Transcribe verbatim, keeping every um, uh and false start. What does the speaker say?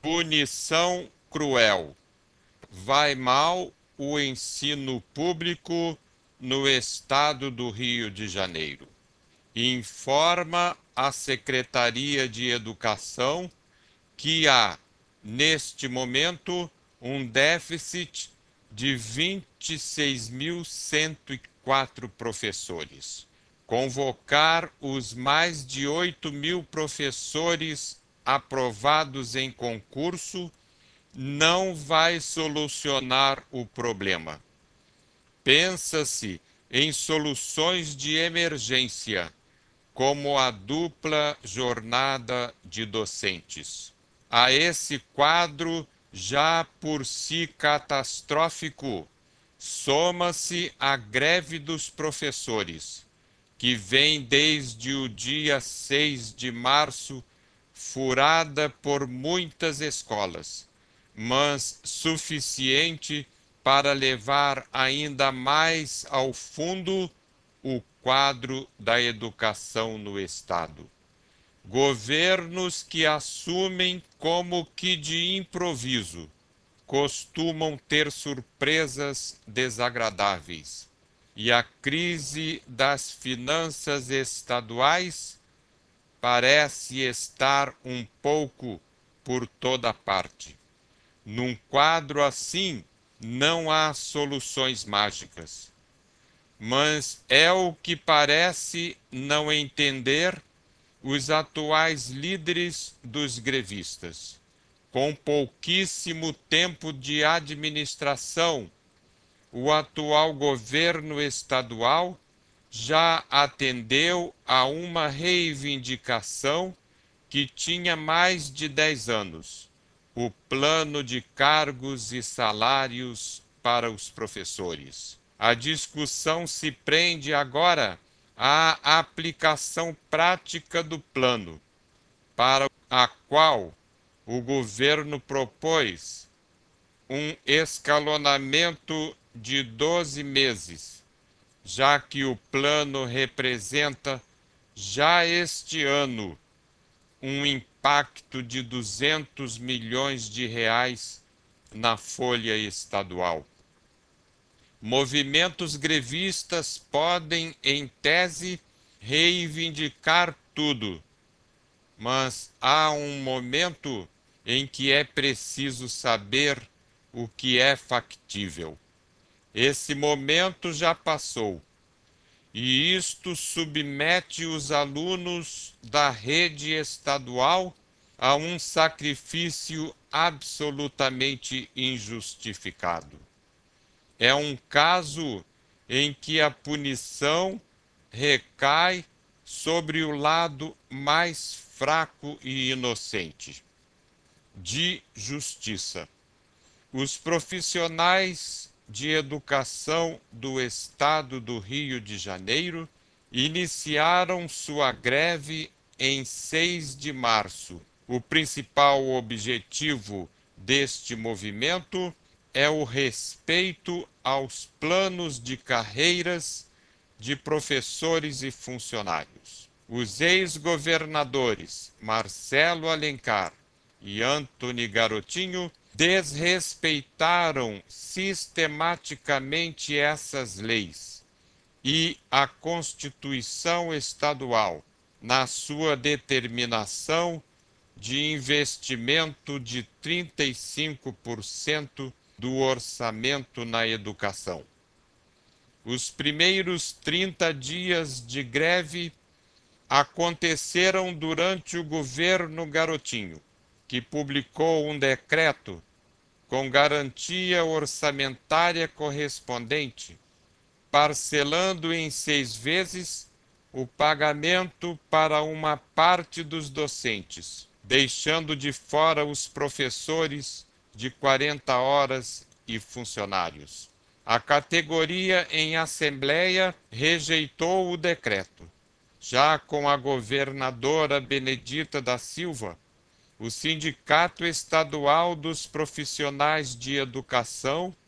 Punição cruel. Vai mal o ensino público no estado do Rio de Janeiro. Informa a Secretaria de Educação que há, neste momento, um déficit de vinte e seis mil cento e quatro professores. Convocar os mais de oito mil professores aprovados em concurso não vai solucionar o problema. Pensa-se em soluções de emergência, como a dupla jornada de docentes. A esse quadro, já por si catastrófico, soma-se a greve dos professores, que vem desde o dia seis de março, furada por muitas escolas, mas suficiente para levar ainda mais ao fundo o quadro da educação no Estado. Governos que assumem como que de improviso costumam ter surpresas desagradáveis. E a crise das finanças estaduais parece estar um pouco por toda parte. Num quadro assim, não há soluções mágicas. Mas é o que parece não entender os atuais líderes dos grevistas. Com pouquíssimo tempo de administração, o atual governo estadual já atendeu a uma reivindicação que tinha mais de dez anos: o plano de cargos e salários para os professores. A discussão se prende agora à aplicação prática do plano, para a qual o governo propôs um escalonamento de doze meses, já que o plano representa já este ano um impacto de duzentos milhões de reais na folha estadual. Movimentos grevistas podem, em tese, reivindicar tudo, mas há um momento em que é preciso saber o que é factível. Esse momento já passou, e isto submete os alunos da rede estadual a um sacrifício absolutamente injustificado. É um caso em que a punição recai sobre o lado mais fraco e inocente, de justiça. Os profissionais de educação do Estado do Rio de Janeiro iniciaram sua greve em seis de março. O principal objetivo deste movimento é o respeito aos planos de carreiras de professores e funcionários. Os ex-governadores Marcelo Alencar e Antony Garotinho desrespeitaram sistematicamente essas leis e a Constituição Estadual na sua determinação de investimento de trinta e cinco por cento do orçamento na educação. Os primeiros trinta dias de greve aconteceram durante o governo Garotinho, que publicou um decreto com garantia orçamentária correspondente, parcelando em seis vezes o pagamento para uma parte dos docentes, deixando de fora os professores de quarenta horas e funcionários. A categoria em assembleia rejeitou o decreto. Já com a governadora Benedita da Silva, o Sindicato Estadual dos Profissionais de Educação